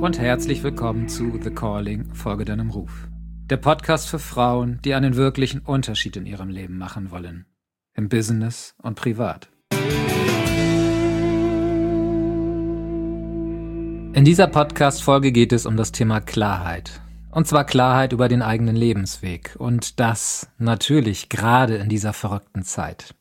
und herzlich willkommen zu The Calling, Folge deinem Ruf. Der Podcast für Frauen, die einen wirklichen Unterschied in ihrem Leben machen wollen. Im Business und privat. In dieser Podcast-Folge geht es um das Thema Klarheit. Und zwar Klarheit über den eigenen Lebensweg. Und das natürlich gerade in dieser verrückten Zeit.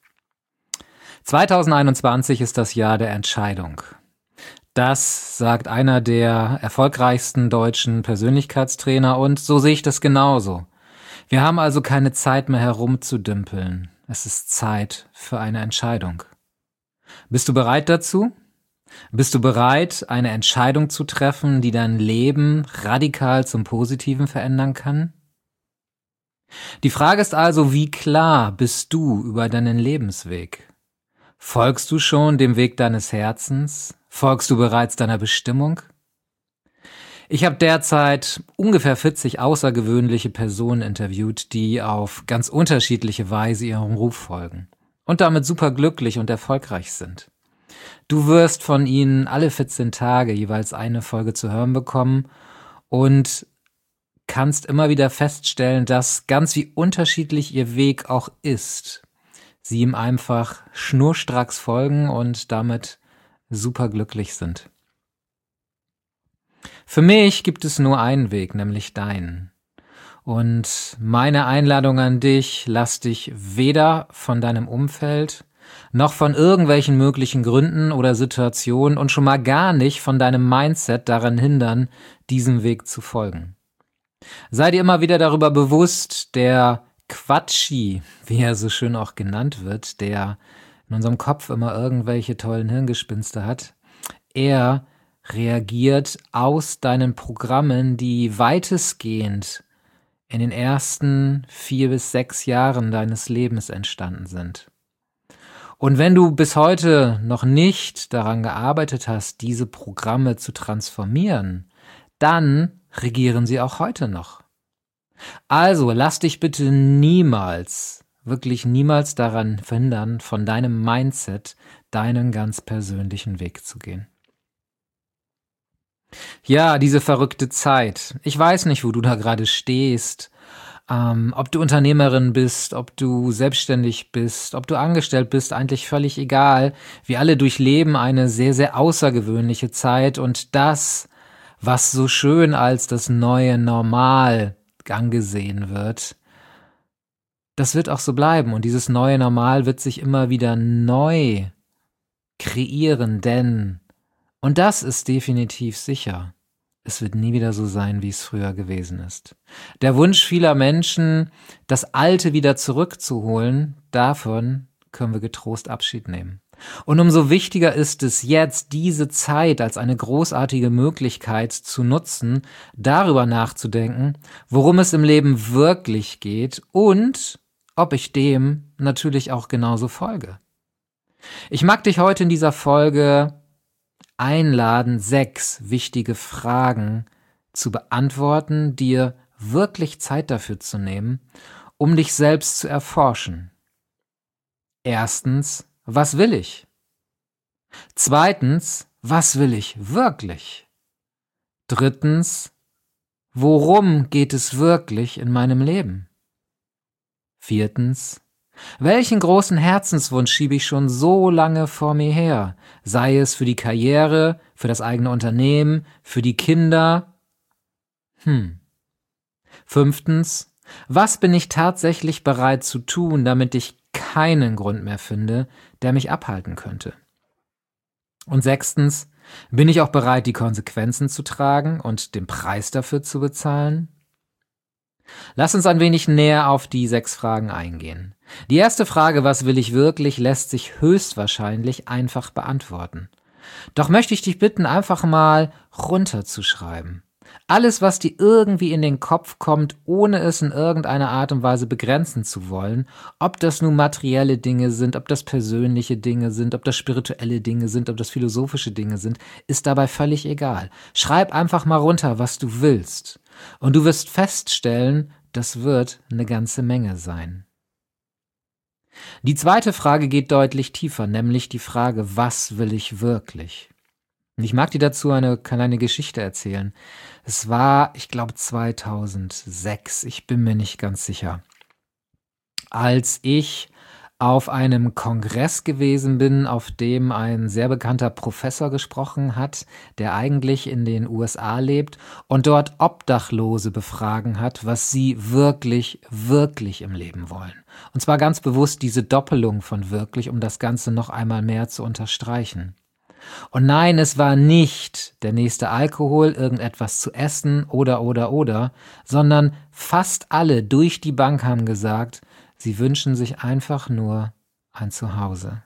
2021 ist das Jahr der Entscheidung. Das sagt einer der erfolgreichsten deutschen Persönlichkeitstrainer und so sehe ich das genauso. Wir haben also keine Zeit mehr herumzudümpeln. Es ist Zeit für eine Entscheidung. Bist du bereit dazu? Bist du bereit, eine Entscheidung zu treffen, die dein Leben radikal zum Positiven verändern kann? Die Frage ist also, wie klar bist du über deinen Lebensweg? Folgst du schon dem Weg deines Herzens? Folgst du bereits deiner Bestimmung? Ich habe derzeit ungefähr 40 außergewöhnliche Personen interviewt, die auf ganz unterschiedliche Weise ihrem Ruf folgen und damit super glücklich und erfolgreich sind. Du wirst von ihnen alle 14 Tage jeweils eine Folge zu hören bekommen und kannst immer wieder feststellen, dass ganz wie unterschiedlich ihr Weg auch ist, sie ihm einfach schnurstracks folgen und damit super glücklich sind. Für mich gibt es nur einen Weg, nämlich deinen. Und meine Einladung an dich, lass dich weder von deinem Umfeld noch von irgendwelchen möglichen Gründen oder Situationen und schon mal gar nicht von deinem Mindset daran hindern, diesem Weg zu folgen. Sei dir immer wieder darüber bewusst, der Quatschi, wie er so schön auch genannt wird, der in unserem Kopf immer irgendwelche tollen Hirngespinste hat, er reagiert aus deinen Programmen, die weitestgehend in den ersten 4 bis 6 Jahren deines Lebens entstanden sind. Und wenn du bis heute noch nicht daran gearbeitet hast, diese Programme zu transformieren, dann regieren sie auch heute noch. Also lass dich bitte niemals, wirklich niemals daran verhindern, von deinem Mindset deinen ganz persönlichen Weg zu gehen. Ja, diese verrückte Zeit. Ich weiß nicht, wo du da gerade stehst, ob du Unternehmerin bist, ob du selbstständig bist, ob du angestellt bist, eigentlich völlig egal. Wir alle durchleben eine sehr, sehr außergewöhnliche Zeit und das, was so schön als das neue Normal angesehen wird, das wird auch so bleiben und dieses neue Normal wird sich immer wieder neu kreieren, denn, und das ist definitiv sicher, es wird nie wieder so sein, wie es früher gewesen ist. Der Wunsch vieler Menschen, das Alte wieder zurückzuholen, davon können wir getrost Abschied nehmen. Und umso wichtiger ist es jetzt, diese Zeit als eine großartige Möglichkeit zu nutzen, darüber nachzudenken, worum es im Leben wirklich geht und ob ich dem natürlich auch genauso folge. Ich mag dich heute in dieser Folge einladen, 6 wichtige Fragen zu beantworten, dir wirklich Zeit dafür zu nehmen, um dich selbst zu erforschen. Erstens, was will ich? Zweitens, was will ich wirklich? Drittens, worum geht es wirklich in meinem Leben? Viertens, welchen großen Herzenswunsch schiebe ich schon so lange vor mir her? Sei es für die Karriere, für das eigene Unternehmen, für die Kinder? Fünftens, was bin ich tatsächlich bereit zu tun, damit ich keinen Grund mehr finde, der mich abhalten könnte? Und 6, bin ich auch bereit, die Konsequenzen zu tragen und den Preis dafür zu bezahlen? Lass uns ein wenig näher auf die 6 Fragen eingehen. Die erste Frage, was will ich wirklich, lässt sich höchstwahrscheinlich einfach beantworten. Doch möchte ich dich bitten, einfach mal runterzuschreiben. Alles, was dir irgendwie in den Kopf kommt, ohne es in irgendeiner Art und Weise begrenzen zu wollen, ob das nun materielle Dinge sind, ob das persönliche Dinge sind, ob das spirituelle Dinge sind, ob das philosophische Dinge sind, ist dabei völlig egal. Schreib einfach mal runter, was du willst. Und du wirst feststellen, das wird eine ganze Menge sein. Die zweite Frage geht deutlich tiefer, nämlich die Frage, was will ich wirklich? Und ich mag dir dazu eine kleine Geschichte erzählen. Es war, ich glaube, 2006, ich bin mir nicht ganz sicher, als ich auf einem Kongress gewesen bin, auf dem ein sehr bekannter Professor gesprochen hat, der eigentlich in den USA lebt und dort Obdachlose befragen hat, was sie wirklich, wirklich im Leben wollen. Und zwar ganz bewusst diese Doppelung von wirklich, um das Ganze noch einmal mehr zu unterstreichen. Und nein, es war nicht der nächste Alkohol, irgendetwas zu essen oder, sondern fast alle durch die Bank haben gesagt, sie wünschen sich einfach nur ein Zuhause.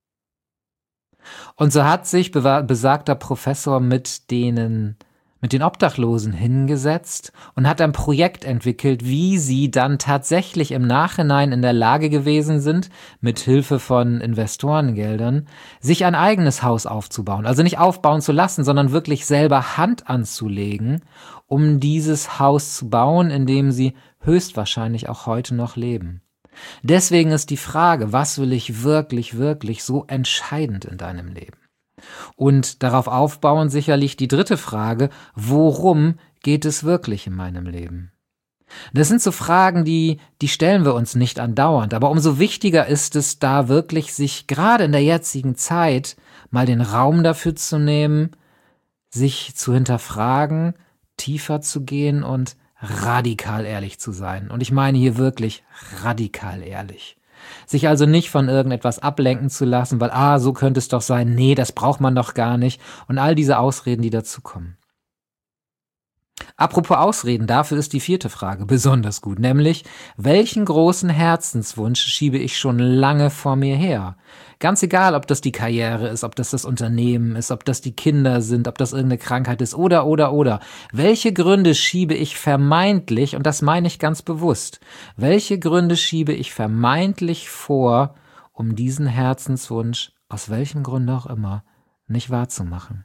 Und so hat sich besagter Professor mit den Obdachlosen hingesetzt und hat ein Projekt entwickelt, wie sie dann tatsächlich im Nachhinein in der Lage gewesen sind, mit Hilfe von Investorengeldern, sich ein eigenes Haus aufzubauen. Also nicht aufbauen zu lassen, sondern wirklich selber Hand anzulegen, um dieses Haus zu bauen, in dem sie höchstwahrscheinlich auch heute noch leben. Deswegen ist die Frage, was will ich wirklich, wirklich so entscheidend in deinem Leben? Und darauf aufbauen sicherlich die dritte Frage, worum geht es wirklich in meinem Leben? Das sind so Fragen, die stellen wir uns nicht andauernd, aber umso wichtiger ist es, da wirklich sich gerade in der jetzigen Zeit mal den Raum dafür zu nehmen, sich zu hinterfragen, tiefer zu gehen und radikal ehrlich zu sein. Und ich meine hier wirklich radikal ehrlich. Sich also nicht von irgendetwas ablenken zu lassen, weil, so könnte es doch sein, nee, das braucht man doch gar nicht und all diese Ausreden, die dazukommen. Apropos Ausreden, dafür ist die vierte Frage besonders gut, nämlich, welchen großen Herzenswunsch schiebe ich schon lange vor mir her? Ganz egal, ob das die Karriere ist, ob das das Unternehmen ist, ob das die Kinder sind, ob das irgendeine Krankheit ist oder. Welche Gründe schiebe ich vermeintlich, und das meine ich ganz bewusst, welche Gründe schiebe ich vermeintlich vor, um diesen Herzenswunsch, aus welchem Grund auch immer, nicht wahrzumachen?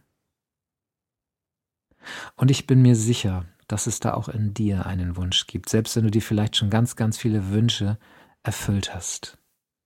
Und ich bin mir sicher, dass es da auch in dir einen Wunsch gibt, selbst wenn du dir vielleicht schon ganz, ganz viele Wünsche erfüllt hast.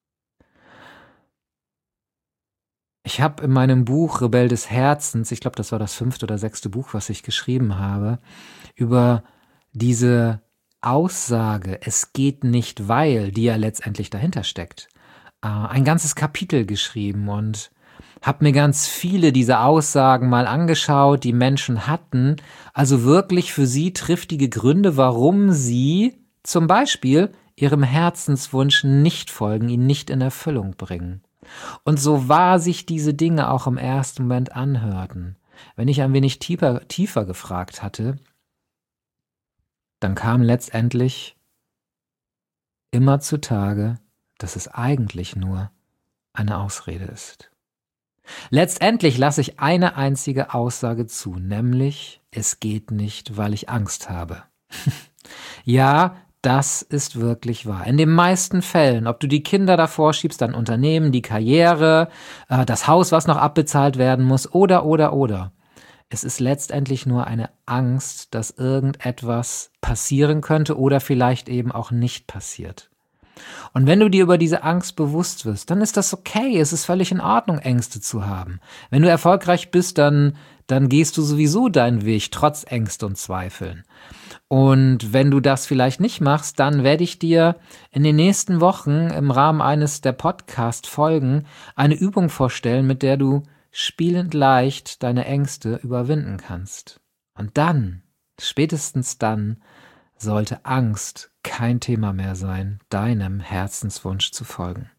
Ich habe in meinem Buch Rebell des Herzens, ich glaube, das war das 5. oder 6. Buch, was ich geschrieben habe, über diese Aussage, es geht nicht, weil, die ja letztendlich dahinter steckt, ein ganzes Kapitel geschrieben und habe mir ganz viele dieser Aussagen mal angeschaut, die Menschen hatten, also wirklich für sie triftige Gründe, warum sie zum Beispiel ihrem Herzenswunsch nicht folgen, ihn nicht in Erfüllung bringen. Und so wahr sich diese Dinge auch im ersten Moment anhörten, wenn ich ein wenig tiefer gefragt hatte, dann kam letztendlich immer zutage, dass es eigentlich nur eine Ausrede ist. Letztendlich lasse ich eine einzige Aussage zu, nämlich, es geht nicht, weil ich Angst habe. Ja, das ist wirklich wahr. In den meisten Fällen, ob du die Kinder davor schiebst, dein Unternehmen, die Karriere, das Haus, was noch abbezahlt werden muss, oder. Es ist letztendlich nur eine Angst, dass irgendetwas passieren könnte oder vielleicht eben auch nicht passiert. Und wenn du dir über diese Angst bewusst wirst, dann ist das okay. Es ist völlig in Ordnung, Ängste zu haben. Wenn du erfolgreich bist, dann gehst du sowieso deinen Weg, trotz Ängste und Zweifeln. Und wenn du das vielleicht nicht machst, dann werde ich dir in den nächsten Wochen im Rahmen eines der Podcast-Folgen eine Übung vorstellen, mit der du spielend leicht deine Ängste überwinden kannst. Und dann, spätestens dann, sollte Angst kein Thema mehr sein, deinem Herzenswunsch zu folgen.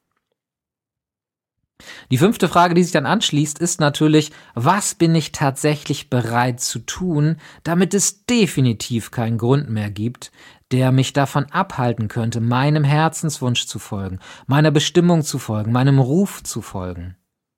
Die 5. Frage, die sich dann anschließt, ist natürlich, was bin ich tatsächlich bereit zu tun, damit es definitiv keinen Grund mehr gibt, der mich davon abhalten könnte, meinem Herzenswunsch zu folgen, meiner Bestimmung zu folgen, meinem Ruf zu folgen.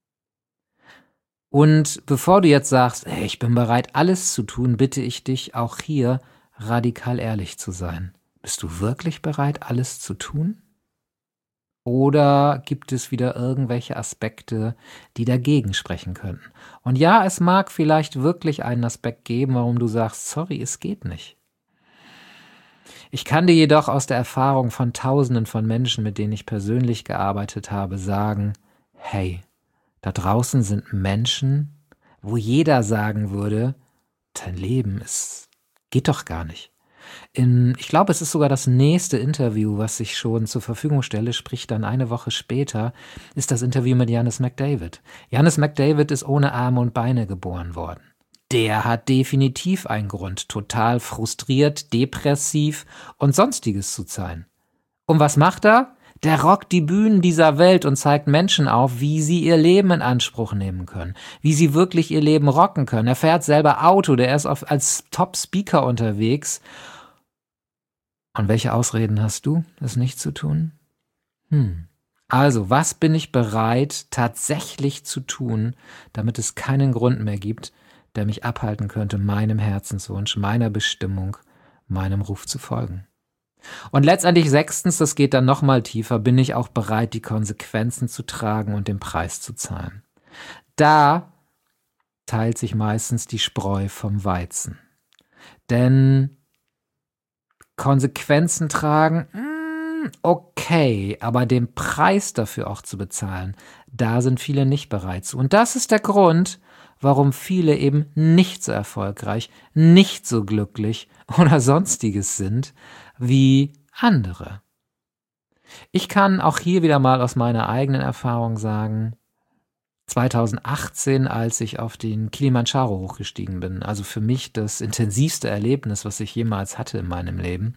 Und bevor du jetzt sagst, hey, ich bin bereit, alles zu tun, bitte ich dich, auch hier radikal ehrlich zu sein. Bist du wirklich bereit, alles zu tun? Oder gibt es wieder irgendwelche Aspekte, die dagegen sprechen könnten? Und ja, es mag vielleicht wirklich einen Aspekt geben, warum du sagst, sorry, es geht nicht. Ich kann dir jedoch aus der Erfahrung von Tausenden von Menschen, mit denen ich persönlich gearbeitet habe, sagen, hey, da draußen sind Menschen, wo jeder sagen würde, dein Leben geht doch gar nicht. Ich glaube, es ist sogar das nächste Interview, was ich schon zur Verfügung stelle, sprich dann eine Woche später, ist das Interview mit Janis McDavid. Janis McDavid ist ohne Arme und Beine geboren worden. Der hat definitiv einen Grund, total frustriert, depressiv und sonstiges zu sein. Und was macht er? Der rockt die Bühnen dieser Welt und zeigt Menschen auf, wie sie ihr Leben in Anspruch nehmen können, wie sie wirklich ihr Leben rocken können. Er fährt selber Auto, der ist als Top-Speaker unterwegs. Und welche Ausreden hast du, das nicht zu tun? Also, was bin ich bereit tatsächlich zu tun, damit es keinen Grund mehr gibt, der mich abhalten könnte, meinem Herzenswunsch, meiner Bestimmung, meinem Ruf zu folgen? Und letztendlich 6, das geht dann nochmal tiefer, bin ich auch bereit, die Konsequenzen zu tragen und den Preis zu zahlen. Da teilt sich meistens die Spreu vom Weizen. Denn Konsequenzen tragen, okay, aber den Preis dafür auch zu bezahlen, da sind viele nicht bereit zu. Und das ist der Grund, warum viele eben nicht so erfolgreich, nicht so glücklich oder sonstiges sind wie andere. Ich kann auch hier wieder mal aus meiner eigenen Erfahrung sagen, 2018, als ich auf den Kilimanjaro hochgestiegen bin, also für mich das intensivste Erlebnis, was ich jemals hatte in meinem Leben,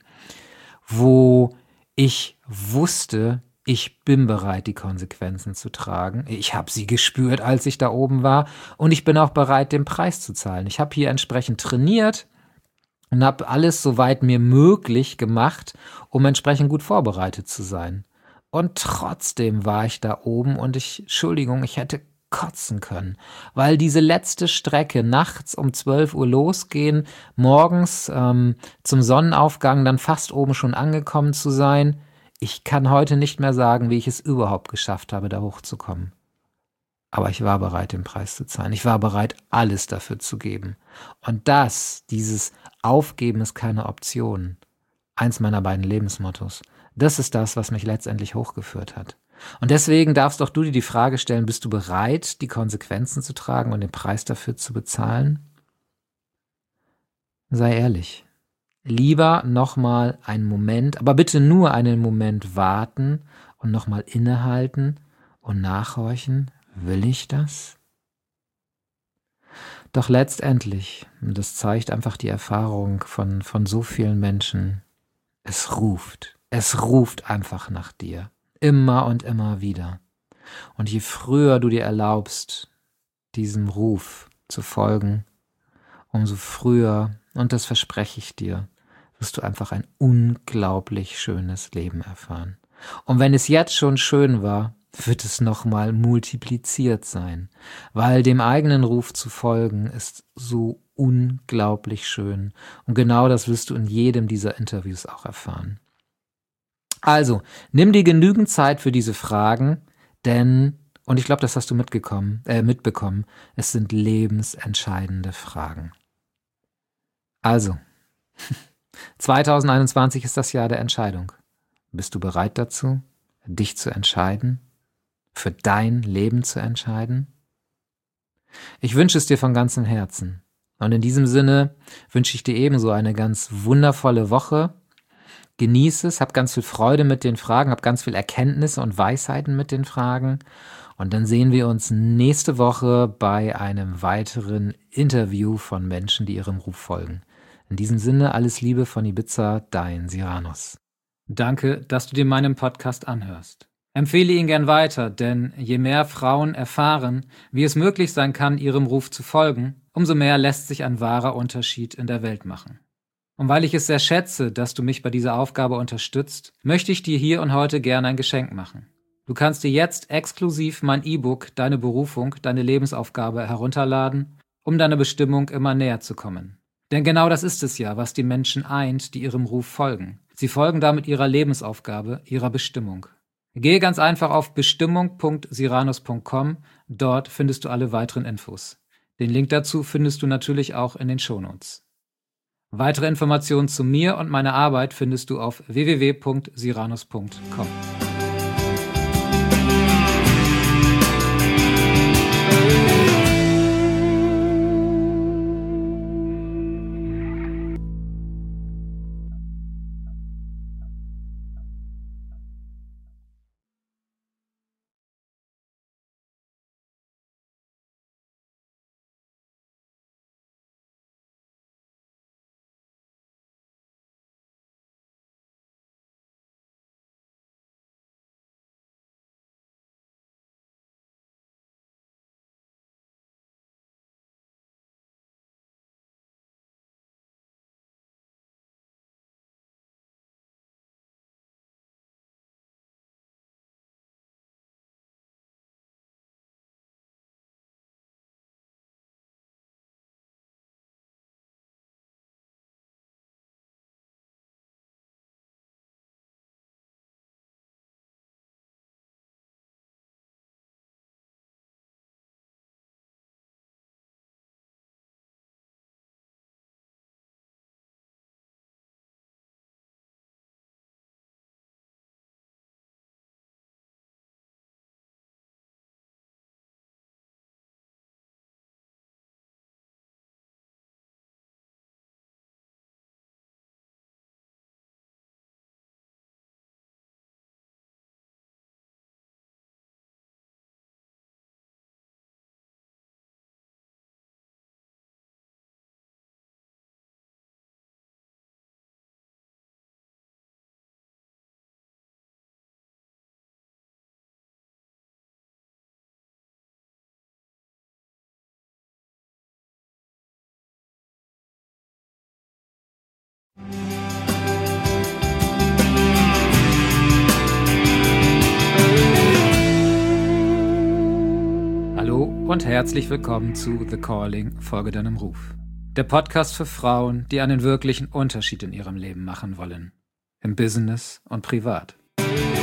wo ich wusste, ich bin bereit, die Konsequenzen zu tragen. Ich habe sie gespürt, als ich da oben war, und ich bin auch bereit, den Preis zu zahlen. Ich habe hier entsprechend trainiert und habe alles soweit mir möglich gemacht, um entsprechend gut vorbereitet zu sein. Und trotzdem war ich da oben und ich hätte kotzen können, weil diese letzte Strecke nachts um 12 Uhr losgehen, morgens zum Sonnenaufgang dann fast oben schon angekommen zu sein, ich kann heute nicht mehr sagen, wie ich es überhaupt geschafft habe, da hochzukommen. Aber ich war bereit, den Preis zu zahlen. Ich war bereit, alles dafür zu geben. Und dieses Aufgeben ist keine Option. Eins meiner beiden Lebensmottos. Das ist das, was mich letztendlich hochgeführt hat. Und deswegen darfst auch du dir die Frage stellen, bist du bereit, die Konsequenzen zu tragen und den Preis dafür zu bezahlen? Sei ehrlich. Lieber nochmal einen Moment, aber bitte nur einen Moment warten und nochmal innehalten und nachhorchen. Will ich das? Doch letztendlich, und das zeigt einfach die Erfahrung von so vielen Menschen, es ruft einfach nach dir, immer und immer wieder. Und je früher du dir erlaubst, diesem Ruf zu folgen, umso früher, und das verspreche ich dir, wirst du einfach ein unglaublich schönes Leben erfahren. Und wenn es jetzt schon schön war, wird es nochmal multipliziert sein, weil dem eigenen Ruf zu folgen ist so unglaublich schön. Und genau das wirst du in jedem dieser Interviews auch erfahren. Also, nimm dir genügend Zeit für diese Fragen, denn, und ich glaube, das hast du mitbekommen, es sind lebensentscheidende Fragen. Also, 2021 ist das Jahr der Entscheidung. Bist du bereit dazu, dich zu entscheiden? Für dein Leben zu entscheiden? Ich wünsche es dir von ganzem Herzen. Und in diesem Sinne wünsche ich dir ebenso eine ganz wundervolle Woche. Genieße es, hab ganz viel Freude mit den Fragen, hab ganz viel Erkenntnisse und Weisheiten mit den Fragen. Und dann sehen wir uns nächste Woche bei einem weiteren Interview von Menschen, die ihrem Ruf folgen. In diesem Sinne, alles Liebe von Ibiza, dein Cyrannus. Danke, dass du dir meinen Podcast anhörst. Empfehle ihn gern weiter, denn je mehr Frauen erfahren, wie es möglich sein kann, ihrem Ruf zu folgen, umso mehr lässt sich ein wahrer Unterschied in der Welt machen. Und weil ich es sehr schätze, dass du mich bei dieser Aufgabe unterstützt, möchte ich dir hier und heute gerne ein Geschenk machen. Du kannst dir jetzt exklusiv mein E-Book Deine Berufung, deine Lebensaufgabe herunterladen, um deiner Bestimmung immer näher zu kommen. Denn genau das ist es ja, was die Menschen eint, die ihrem Ruf folgen. Sie folgen damit ihrer Lebensaufgabe, ihrer Bestimmung. Gehe ganz einfach auf bestimmung.cyrannus.com, dort findest du alle weiteren Infos. Den Link dazu findest du natürlich auch in den Shownotes. Weitere Informationen zu mir und meiner Arbeit findest du auf www.cyrannus.com. und herzlich willkommen zu The Calling, Folge deinem Ruf. Der Podcast für Frauen, die einen wirklichen Unterschied in ihrem Leben machen wollen. Im Business und privat.